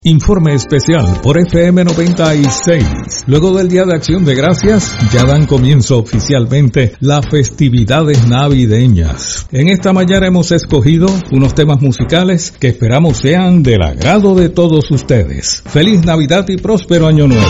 Informe especial por FM 96. Luego del Día de Acción de Gracias, ya dan comienzo oficialmente las festividades navideñas. En esta mañana hemos escogido unos temas musicales que esperamos sean del agrado de todos ustedes. Feliz Navidad y próspero Año Nuevo.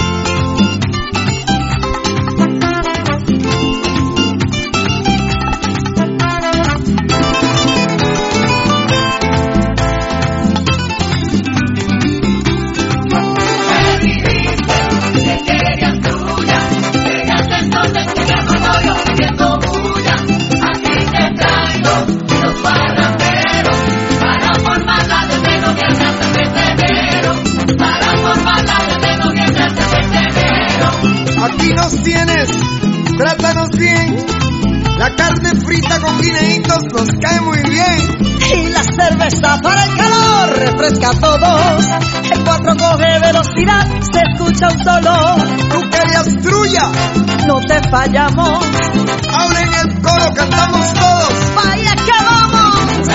Trátanos bien, la carne frita con guineitos nos cae muy bien. Y la cerveza para el calor refresca a todos. El 4 coge velocidad, se escucha un solo. Tú querías trulla, no te fallamos. Ahora en el coro cantamos todos. ¡Vaya que vamos!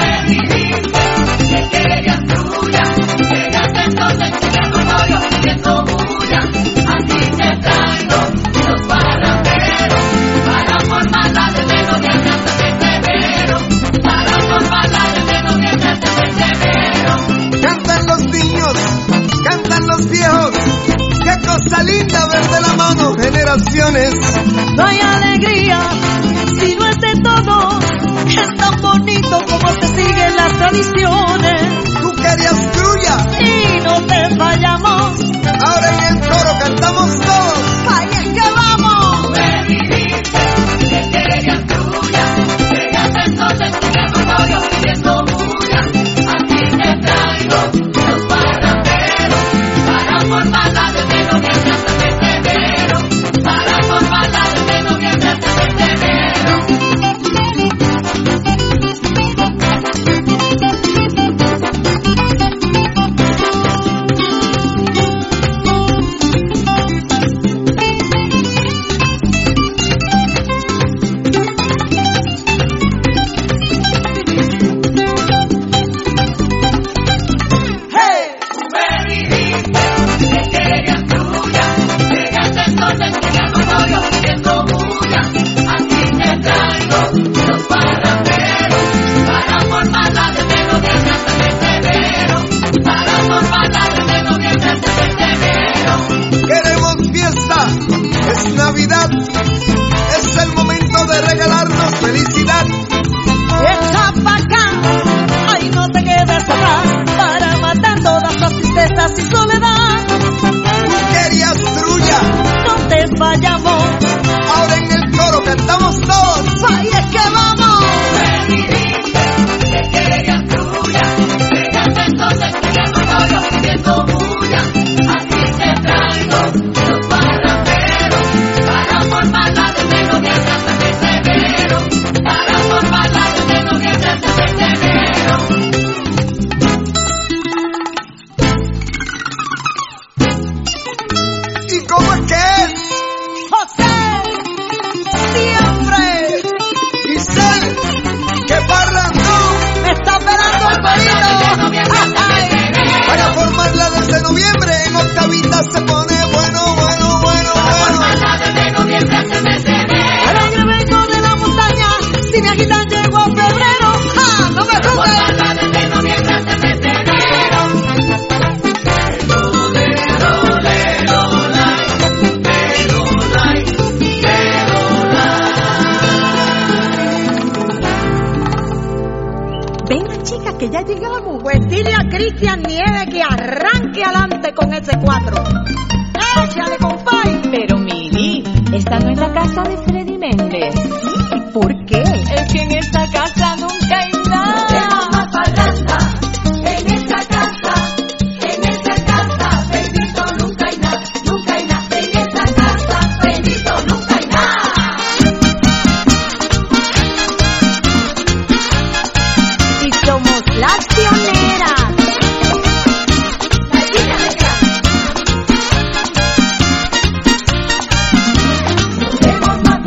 Que querías trulla, llegaste entonces chiquito rollo, pidiendo bulla. Aquí te traigo los parranderos para formarla desde noviembre hasta febrero. Para formarla desde noviembre hasta febrero. Cantan los niños, cantan los viejos. Qué cosa linda ver de la mano generaciones. No hay alegría si no es de todos. Es tan bonito como se siguen las tradiciones. Tú querías trulla y no te fallamos. Ahora en el coro cantamos todos. ¡Vaya que vamos! Me dijiste que querías trulla, llegaste entonces chiquito rollo, pidiendo bulla. Aquí te traigo los parranderos para formarla desde noviembre hasta febrero. Para formarla desde noviembre hasta febrero. Navidad es el momento de regalarnos felicidad. Echa pa' acá, ay no te quedes atrás, para matar todas las tristezas y soledad. Tú querías trulla, no te fallamos. Ahora en el coro cantamos todos. ¡Vaya que vamos! Me dijiste que querías trulla, llegaste entonces chiquito rollo, pidiendo bulla. Aquí te traigo los parranderos para formarla desde noviembre hasta febrero. Para formarla desde noviembre hasta febrero. ¿Y cómo es que es? ¡José! ¡Siempre! ¡Giselle! ¡Qué parrandón! ¡Me está esperando el corito! Para formarla desde noviembre, en octavita se pone bueno. Formarla desde noviembre hasta febrero. Alegre vengo de la montaña, si me agitan llego a febrero. ¡Ja! ¡No me juzgues! Formarla desde noviembre hasta febrero. Venga, chicas, que ya llegamos. Pues dile a Cristian Nieves que arranque adelante con ese 4. ¡Échale, compay! Pero Mili, esta no es la casa de Freddy Méndez. ¿Y por qué? Es que en esta casa nunca hay nada. Tenemos más parranda en esta casa, bendito nunca hay nada, en esta casa, bendito nunca hay nada. Y somos las pioneras. Tenemos más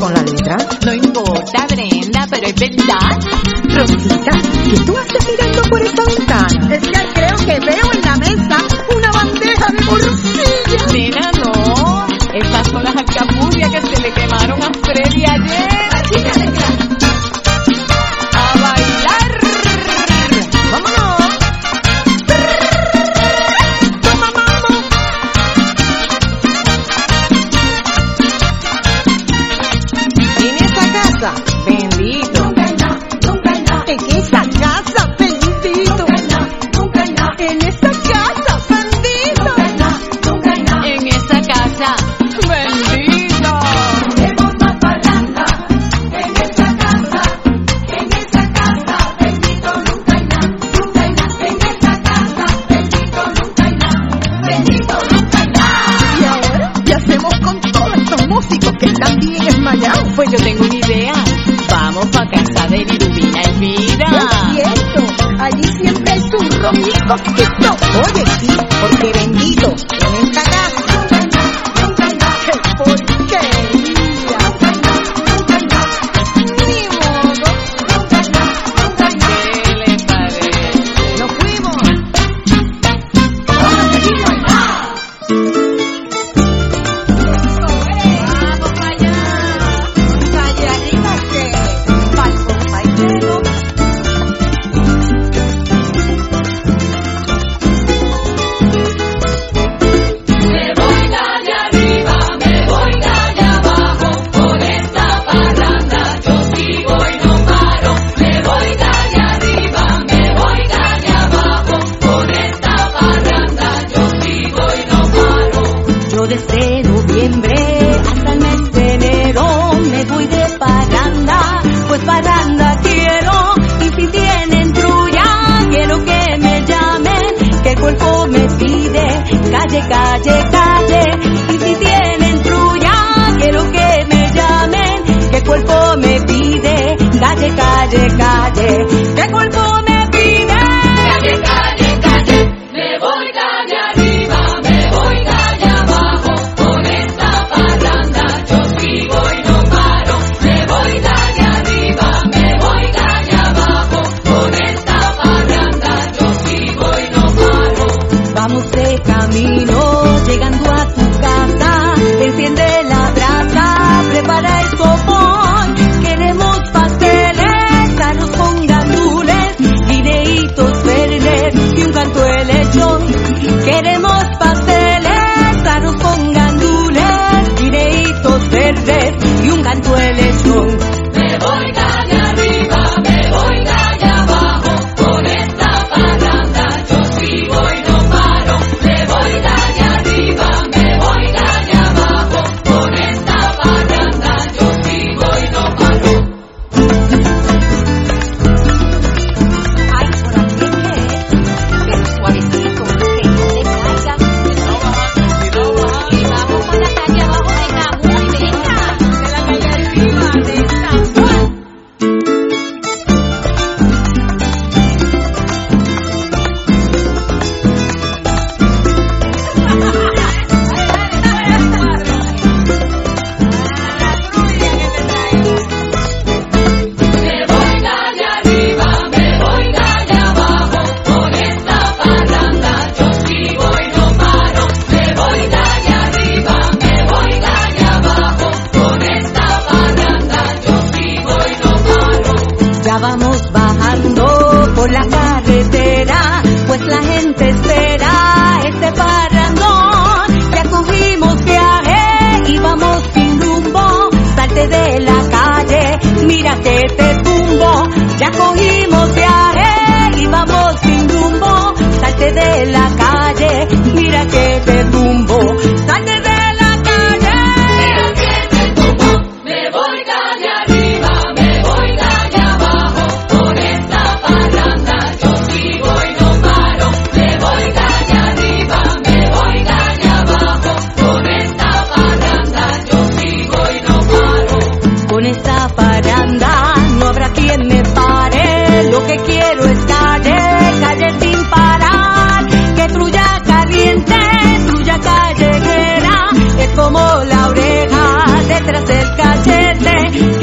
con la letra. No importa, Brenda, pero es verdad. Rosita, ¿qué tú haces mirando por esa ventana? Es que creo que veo en la mesa una bandeja de morcilla. Nena, no. Estas son las alcapurrias que se le quemaron a Freddy ayer. ¡A bailar! ¡Vámonos! ¡Toma, vamos! En esa casa, bendito. En esa casa, bendito. En esa casa, bendito. En esa casa, bendito. Queremos más parranda en esa casa, bendito nunca hay nada, nunca hay nada. En esa casa, bendito nunca hay nada, bendito nunca hay nada. Y ahora, ¿qué hacemos con todos estos músicos que están bien esmayados? Pues yo tengo una idea. Vamos pa' casa de Liduvina Elvira. Es cierto, allí siempre hay su romito. Oye, sí, porque bendito, en esta casa. ¡Qué porquería! Ni modo. ¿Qué le parece? ¡Nos fuimos! ¡Vamos para allá! ¡Calladita que pa'l compañero!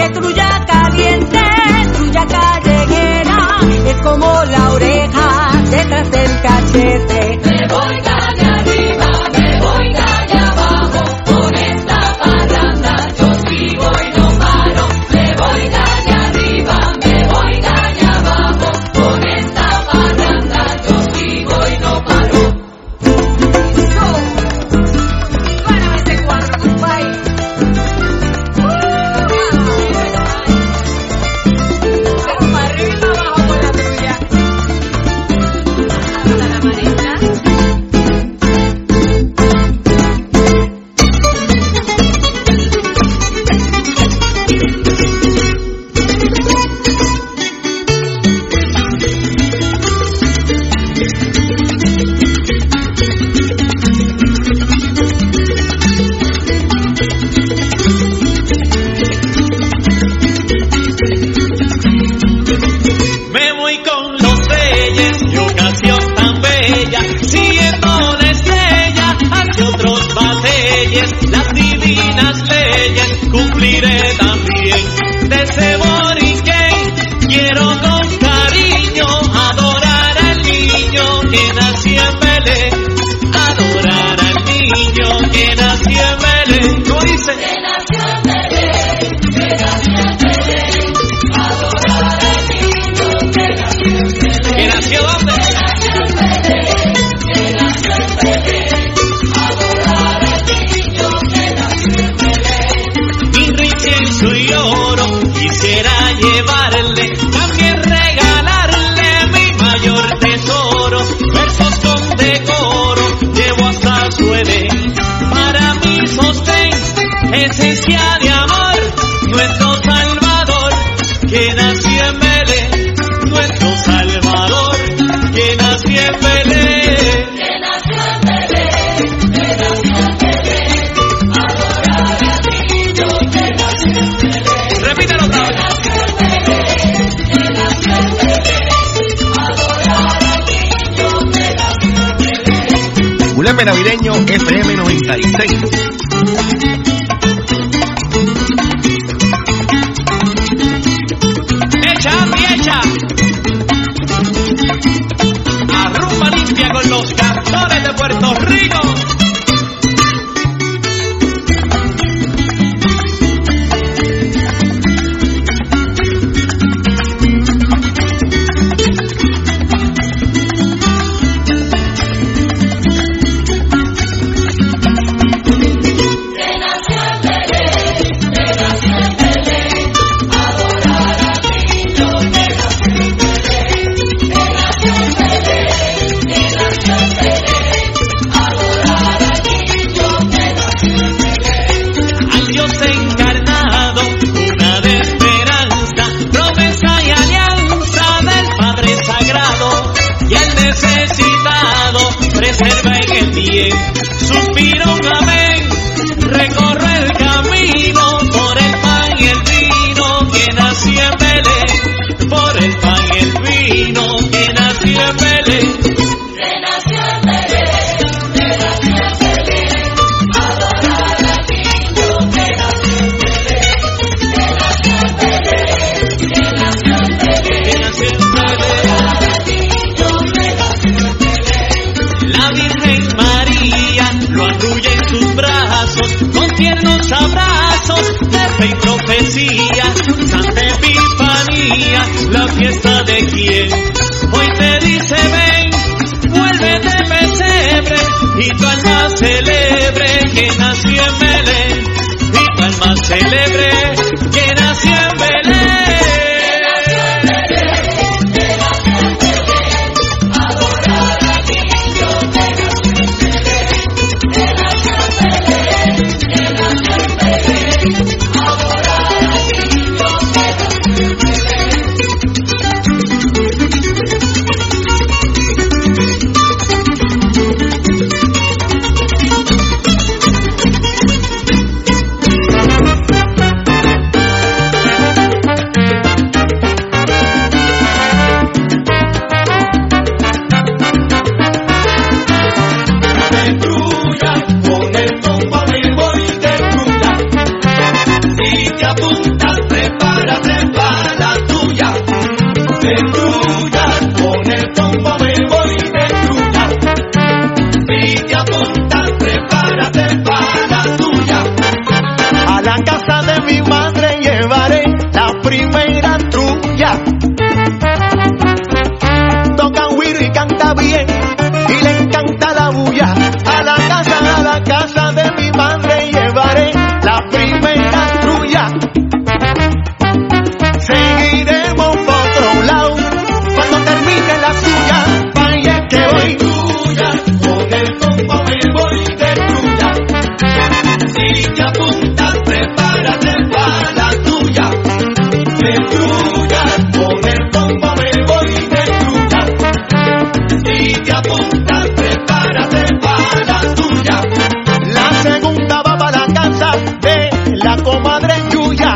de trulla caliente, trulla callejera, es como la oreja detrás del cachete. Me voy calle arriba, me voy calle abajo, con esta parranda yo sigo y no paro. Me voy calle arriba, me voy calle abajo, con esta parranda yo sigo y no paro. Párame ese cuadro, compadre. Para arriba y para abajo con la trulla. Hasta la marina. Me voy con los reyes, qué ocasión tan bella, siguiendo la estrella, hacia otros batalles, las divinas leyes, cumpliré también. De ese Boriquén, quiero con cariño adorar al niño que nació en Belén, adorar al niño que nació en Belén. ¿Cómo dice? Que nació en Belén, que nació en Belén, adorar al niño que nació en Belén. ¿Que nació dónde? Que nació en Belén, adorar al niño que nació en Belén. Incienso y oro, quisiera llevarle, también regalarle mi mayor tesoro, versos con decoro, llevo hasta su Edén, para mi sostén, esencia de amor, nuestro Salvador, que nació en Belén, nuestro Salvador, que nació en Belén. Que nació en Belén, que nació en Belén, adorar al niño que nació en Belén. Repítelo otra vez. Que nació en Belén, adorar al niño que nació en Belén. Julepe Navideño FM 96. Echa, Andy, echa. Arrumba limpia con los cantores de Puerto Rico. Que nació en Belén, que nació en Belén, adorar al niño que nació en Belén. Que nació en Belén, que nació en Belén, adorar al niño que nació en Belén. Al Dios encarnado, una de esperanza, promesa y alianza del Padre Sagrado, y al necesitado preserva en el bien. Suspiro un amén, recorro el camino por el pan y el vino que nació en Belén, por el pan y el vino que nació en Belén. Que nació en Belén, que nació en Belén, adorar al niño que nació en Belén. Que nació en Belén, que nació en Belén, Que nació en Belén. adorar al niño que nació en Belén. La Virgen María lo arrulla en sus brazos, con tiernos abrazos de fe y profecía. Santa Epifanía, la fiesta de quien hoy te dice ven, vuelve de pesebre, y tu alma celebre que nació en Belén, y tu alma celebre que nació en Belén. Adorar al niño que nació en Belén. Que nació en Belén, que nació en Belén, adorar al niño que nació en Belén. apuntas, prepárate para la tuya. De trulla, con el combo me voy de trulla. Si te apuntas, prepárate para la tuya. La segunda va para la casa de la comadre Yuya.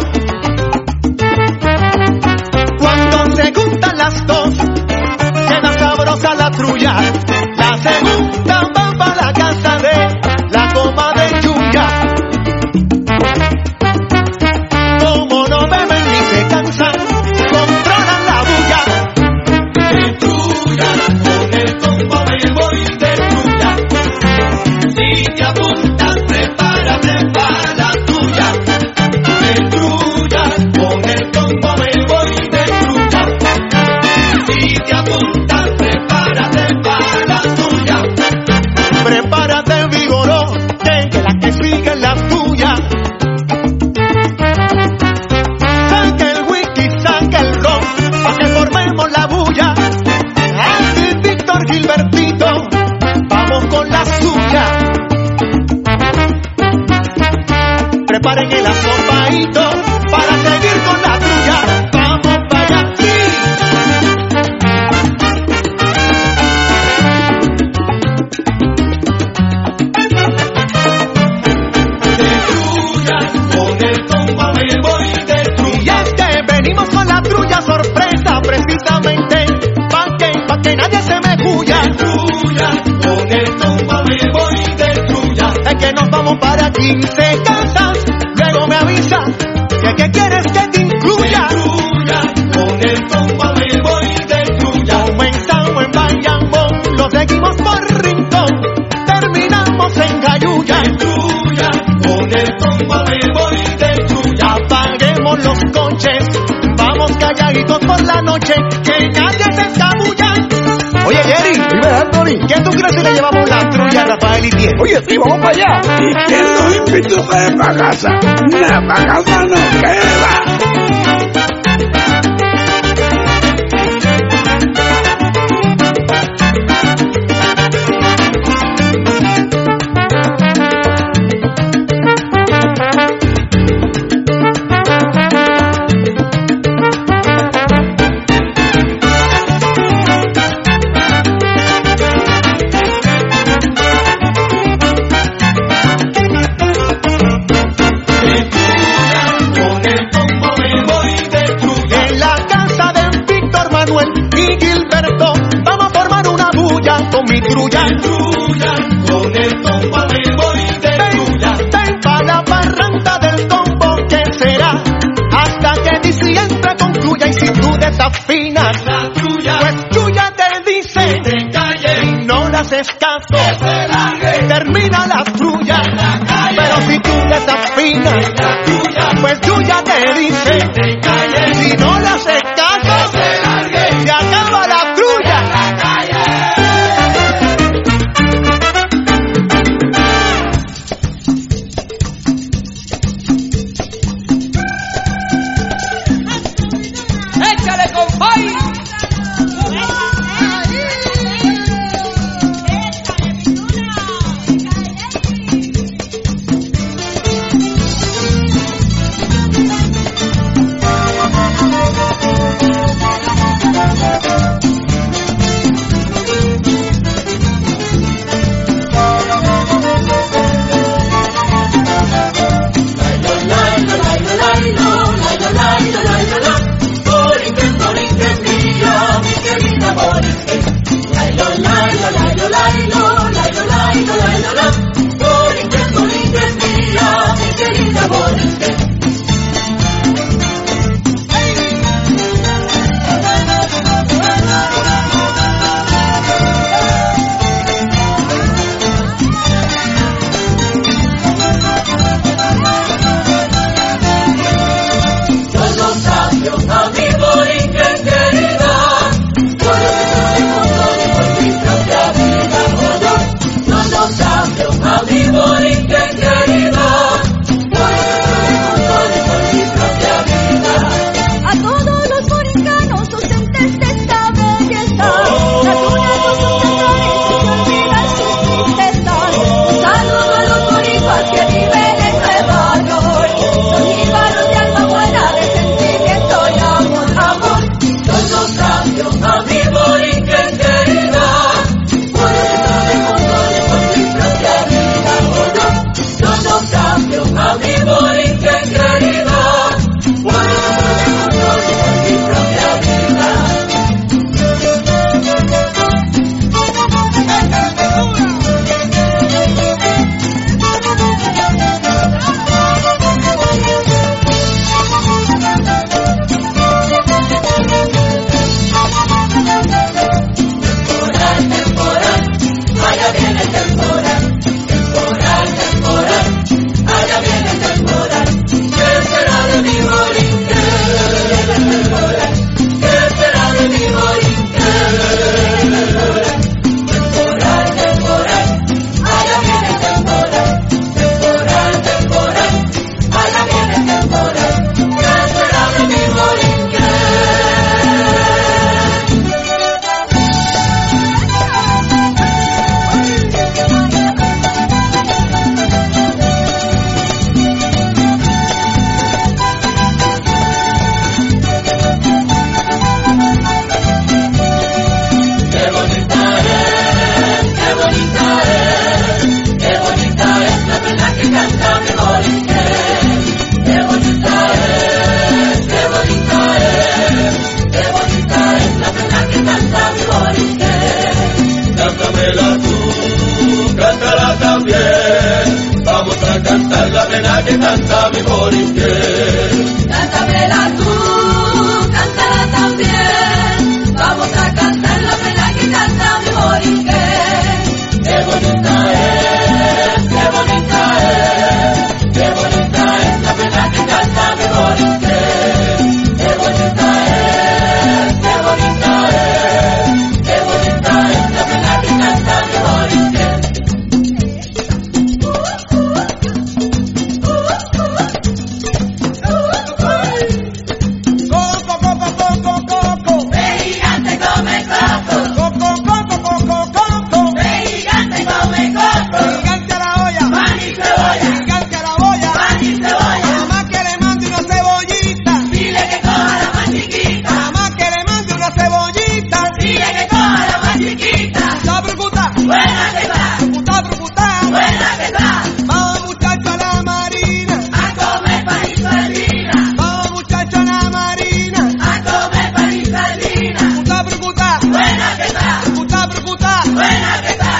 Cuando se juntan las dos, queda sabrosa la trulla. La segunda va para la casa de la comadre Yuya. Como no beben ni se cansan, controlan la bulla. De trulla, con el combo me voy de trulla. Si te apuntas, prepárate para la tuya. De trulla, con el combo me voy de trulla. Si te apuntas, prepárate para la tuya. Prepárate, vigoró, que la que sigue es la tuya. Saca el whisky, saca el ron, pa' que formemos la bulla. Andy, Víctor, Gilbertito, vamos con la suya. Preparen el asopadito para seguir con la tuya. Vamos para allá, sí. De trulla, con el combo me voy de Y trulla. es que venimos con la trulla sorpresa, precisamente, pa' que nadie se me huya. Trulla, con el combo me voy de trulla. Es que nos vamos para 15 casas, luego me avisa que quieres que te incluya. Trulla, con el combo me voy de trulla. Comenzamos en Bayamón, lo seguimos por Rincón, terminamos en Cayuya. Trulla, con el combo me voy de trulla. Apaguemos los coches, vamos calladitos por la noche, que nadie se escabulla. Oye, Jerry, Dime, Anthony. ¿qué tú crees si le llevamos la trulla a Rafael y Tiel? Oye, sí, vamos para allá. ¿Y quién nos invitó para casa? Nada, para casa no queda. Con el combo me voy de trulla. En la casa de Víctor Manuel y Gilberto, vamos a formar una bulla con mi trulla. Trulla, con el combo me voy de trulla. Ven pa' la parranda del combo, que será hasta que diciembre concluya. Y si tú desafinas, La trulla, pues Yuya te dice, te calles, y no le haces caso, se largue. termina la trulla. calle. Pero si tú desafinas, La trulla, pues Yuya te dice, te calles, si no le haces caso, se largue. se acaba la trulla. ¡Échale, compay! que canta mi Borinquen. Cántamela tú, cántala también. Vamos a cantar la pena que canta mi Borinquen. Qué bonita es, qué bonita es, qué bonita es la pena que canta mi Borinquen. Qué bonita es, qué bonita es, qué bonita es la pena que canta mi Borinquen. Coco, coco, coco, coco. Ve gigante come coco, Coco, coco, coco, coco. ve gigante come coco. Gigante a la olla. Pan y cebolla, Gigante a la olla. pan y cebolla. Mamá que le mande una cebollita. Dile que coja la más chiquita, Mamá que le mande una cebollita. dile que coja la más chiquita. Está preocupada. Buena que está, Preocupada. buena que está. Vamos muchacho a la marina. A comer pan y sardina, Vamos muchacho a la marina. a comer pan y sardina. Está preocupada. Buena que está, Preocupada. buena que está.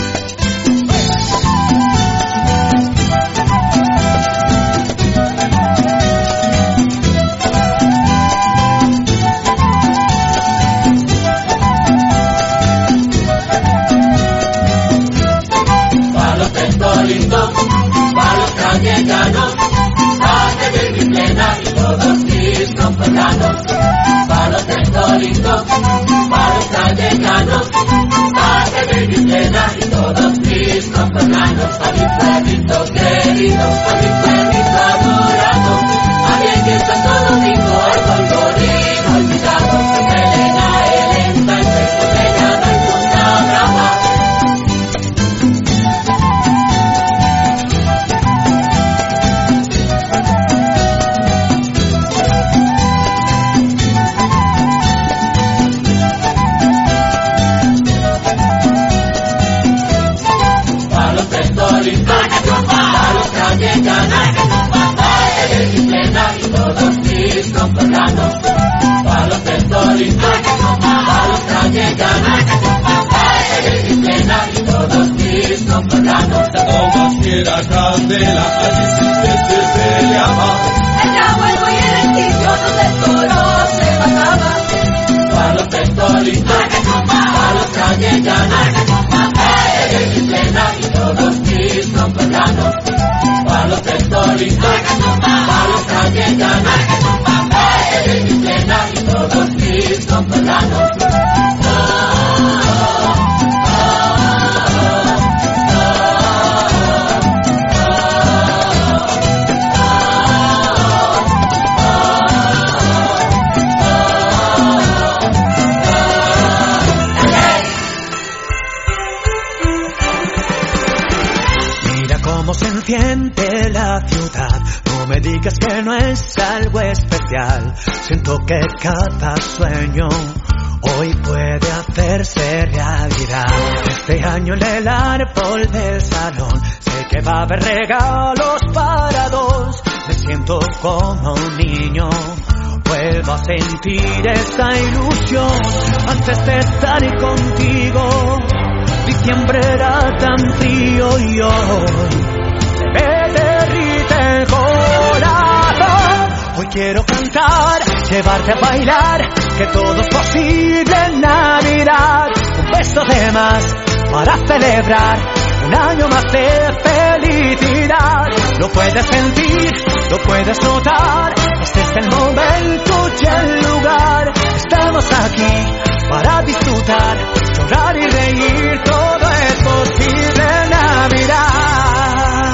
Pa' los pentolitos, pa' los callejanos, hace de mi plena y todos mis compañeros. Pa' los pentolitos, pa' los callejanos, hace de mi plena y todos mis compañeros. A mi pueblito querido, a mi pueblito adorado, a bien que está todo rico, al colorino olvidado. Elena, Elena, se llama en Punta Brava. Pa' los pentolitos, pa' los callejanos, pa' mi plena y todos mis compañeros. Pa' los pentolitos, pa' los callejanos, pa' mi plena y todos mis compañeros. Como quiera candela, allí sí que se peleaba. Ella vuelvo y en el sitio donde el toro se mataba. Pa' los pentolitos, pa' los callejanos, pa' mi plena y todos mis compañeros. Pa' los pentolitos, pa' los callejanos, pa' mi plena y todos mis compañeros. Mira cómo se enciende la ciudad. No me digas que no es algo especial. Siento que cada sueño hoy puede hacerse realidad. Este año en el árbol del salón sé que va a haber regalos para dos. Me siento como un niño. Vuelvo a sentir esa ilusión antes de estar contigo. Diciembre era tan frío y hoy se me derrite el corazón. Hoy quiero cantar, llevarte a bailar, que todo es posible en Navidad. Un beso de más para celebrar un año más de felicidad. Lo puedes sentir, lo puedes notar. Este es el momento y el lugar. Estamos aquí para disfrutar, llorar y reír. Todo es posible en Navidad.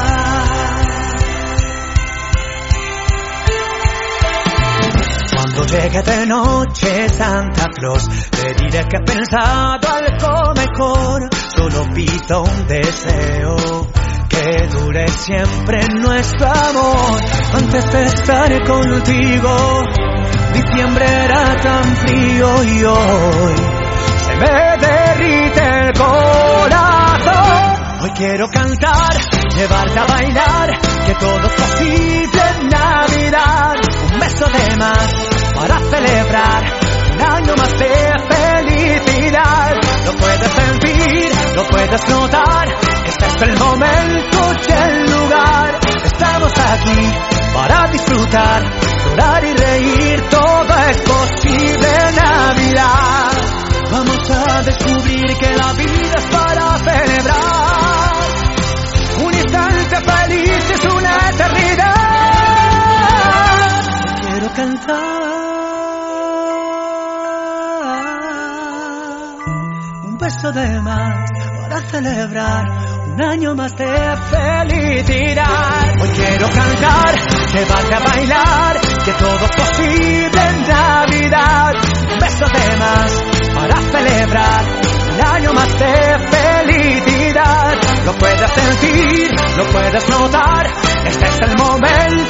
Cuando llegue de noche Santa Claus, te diré que he pensado algo mejor. Solo pido un deseo, que dure siempre nuestro amor. Antes de estar contigo, diciembre era tan frío y hoy se me derrite el corazón. Hoy quiero cantar, llevarte a bailar, que todo es posible en Navidad. Un beso de más para celebrar un año más de felicidad. Lo puedes sentir, lo puedes notar. Este es el momento y el lugar. Estamos aquí aquí para disfrutar, llorar y reír, todo es posible en Navidad. Vamos a descubrir que la vida es para celebrar. Un instante feliz es una eternidad. Quiero cantar un beso de más para celebrar un año más de felicidad. Hoy quiero cantar, llevarte a bailar, que todo es posible en Navidad. Un beso de más para celebrar un año más de felicidad. Lo puedes sentir, lo puedes notar, este es el momento